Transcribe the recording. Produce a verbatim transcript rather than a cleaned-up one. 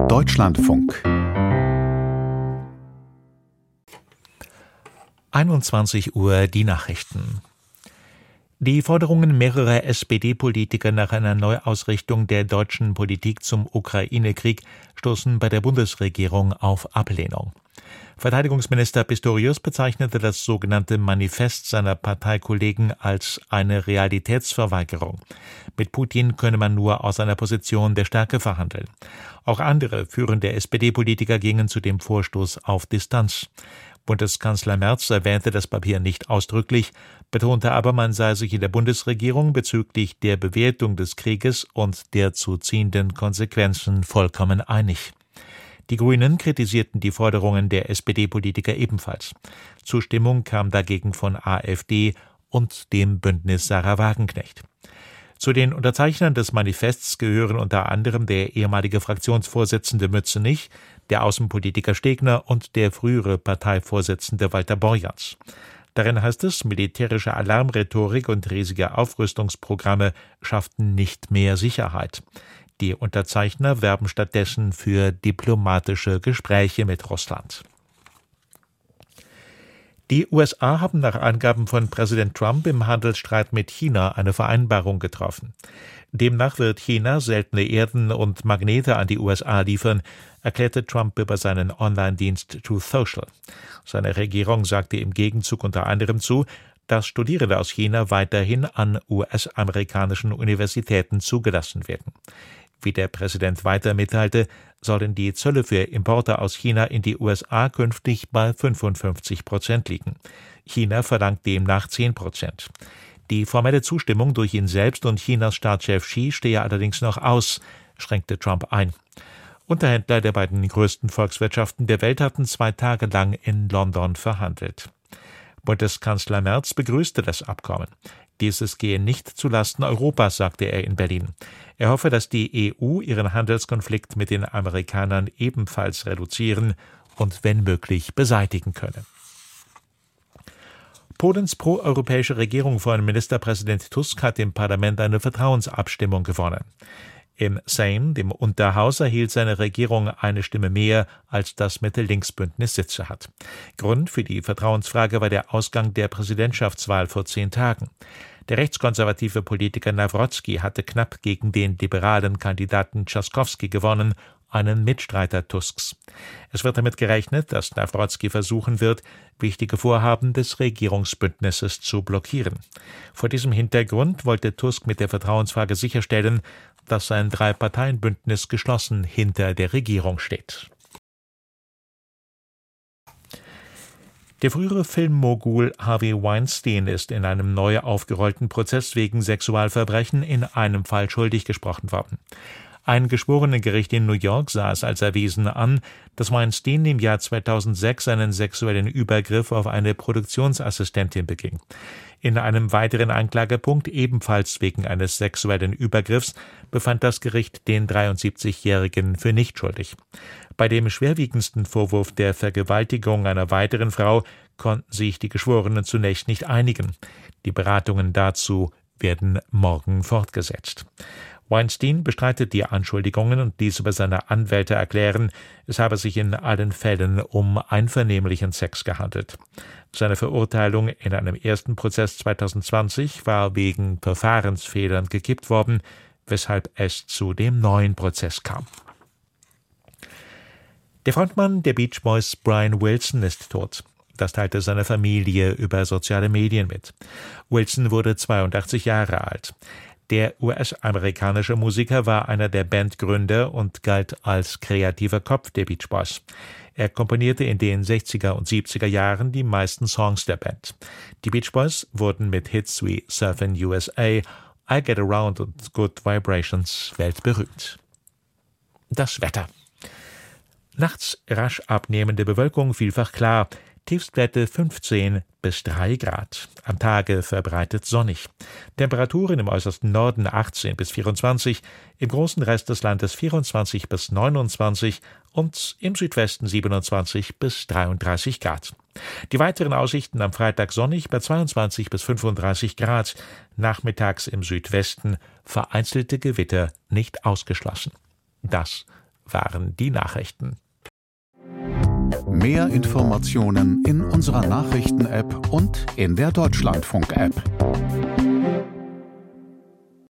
Deutschlandfunk einundzwanzig Uhr die Nachrichten. Die Forderungen mehrerer S P D-Politiker nach einer Neuausrichtung der deutschen Politik zum Ukraine-Krieg stoßen bei der Bundesregierung auf Ablehnung. Verteidigungsminister Pistorius bezeichnete das sogenannte Manifest seiner Parteikollegen als eine Realitätsverweigerung. Mit Putin könne man nur aus einer Position der Stärke verhandeln. Auch andere führende S P D-Politiker gingen zu dem Vorstoß auf Distanz. Bundeskanzler Merz erwähnte das Papier nicht ausdrücklich, betonte aber, man sei sich in der Bundesregierung bezüglich der Bewertung des Krieges und der zu ziehenden Konsequenzen vollkommen einig. Die Grünen kritisierten die Forderungen der S P D-Politiker ebenfalls. Zustimmung kam dagegen von AfD und dem Bündnis Sarah Wagenknecht. Zu den Unterzeichnern des Manifests gehören unter anderem der ehemalige Fraktionsvorsitzende Mützenich, der Außenpolitiker Stegner und der frühere Parteivorsitzende Walter Borjans. Darin heißt es, militärische Alarmrhetorik und riesige Aufrüstungsprogramme schafften nicht mehr Sicherheit. Die Unterzeichner werben stattdessen für diplomatische Gespräche mit Russland. Die U S A haben nach Angaben von Präsident Trump im Handelsstreit mit China eine Vereinbarung getroffen. Demnach wird China seltene Erden und Magnete an die U S A liefern, erklärte Trump über seinen Online-Dienst Truth Social. Seine Regierung sagte im Gegenzug unter anderem zu, dass Studierende aus China weiterhin an U S-amerikanischen Universitäten zugelassen werden. Wie der Präsident weiter mitteilte, sollen die Zölle für Importe aus China in die U S A künftig bei fünfundfünfzig Prozent liegen. China verlangt demnach zehn Prozent. Die formelle Zustimmung durch ihn selbst und Chinas Staatschef Xi stehe allerdings noch aus, schränkte Trump ein. Unterhändler der beiden größten Volkswirtschaften der Welt hatten zwei Tage lang in London verhandelt. Bundeskanzler Merz begrüßte das Abkommen. Dieses gehe nicht zulasten Europas, sagte er in Berlin. Er hoffe, dass die E U ihren Handelskonflikt mit den Amerikanern ebenfalls reduzieren und wenn möglich beseitigen könne. Polens proeuropäische Regierung von Ministerpräsident Tusk hat im Parlament eine Vertrauensabstimmung gewonnen. Im Sejm, dem Unterhaus, erhielt seine Regierung eine Stimme mehr, als das Mitte-Links-Bündnis Sitze hat. Grund für die Vertrauensfrage war der Ausgang der Präsidentschaftswahl vor zehn Tagen. Der rechtskonservative Politiker Nawrocki hatte knapp gegen den liberalen Kandidaten Trzaskowski gewonnen, einen Mitstreiter Tusks. Es wird damit gerechnet, dass Nawrocki versuchen wird, wichtige Vorhaben des Regierungsbündnisses zu blockieren. Vor diesem Hintergrund wollte Tusk mit der Vertrauensfrage sicherstellen, dass sein Drei-Parteien-Bündnis geschlossen hinter der Regierung steht. Der frühere Filmmogul Harvey Weinstein ist in einem neu aufgerollten Prozess wegen Sexualverbrechen in einem Fall schuldig gesprochen worden. Ein Geschworenengericht in New York sah es als erwiesen an, dass Weinstein im Jahr zweitausendsechs einen sexuellen Übergriff auf eine Produktionsassistentin beging. In einem weiteren Anklagepunkt, ebenfalls wegen eines sexuellen Übergriffs, befand das Gericht den dreiundsiebzigjährigen für nicht schuldig. Bei dem schwerwiegendsten Vorwurf der Vergewaltigung einer weiteren Frau konnten sich die Geschworenen zunächst nicht einigen. Die Beratungen dazu werden morgen fortgesetzt. Weinstein bestreitet die Anschuldigungen und ließ über seine Anwälte erklären, es habe sich in allen Fällen um einvernehmlichen Sex gehandelt. Seine Verurteilung in einem ersten Prozess zweitausendzwanzig war wegen Verfahrensfehlern gekippt worden, weshalb es zu dem neuen Prozess kam. Der Frontmann der Beach Boys Brian Wilson ist tot. Das teilte seine Familie über soziale Medien mit. Wilson wurde zweiundachtzig Jahre alt. Der U S-amerikanische Musiker war einer der Bandgründer und galt als kreativer Kopf der Beach Boys. Er komponierte in den sechziger und siebziger Jahren die meisten Songs der Band. Die Beach Boys wurden mit Hits wie Surfin' U S A, I Get Around und Good Vibrations weltberühmt. Das Wetter. Nachts rasch abnehmende Bewölkung, vielfach klar. Tiefstwerte fünfzehn bis drei Grad. Am Tage verbreitet sonnig. Temperaturen im äußersten Norden achtzehn bis vierundzwanzig, im großen Rest des Landes vierundzwanzig bis neunundzwanzig und im Südwesten siebenundzwanzig bis dreiunddreißig Grad. Die weiteren Aussichten am Freitag sonnig bei zweiundzwanzig bis fünfunddreißig Grad. Nachmittags im Südwesten vereinzelte Gewitter nicht ausgeschlossen. Das waren die Nachrichten. Mehr Informationen in unserer Nachrichten-App und in der Deutschlandfunk-App.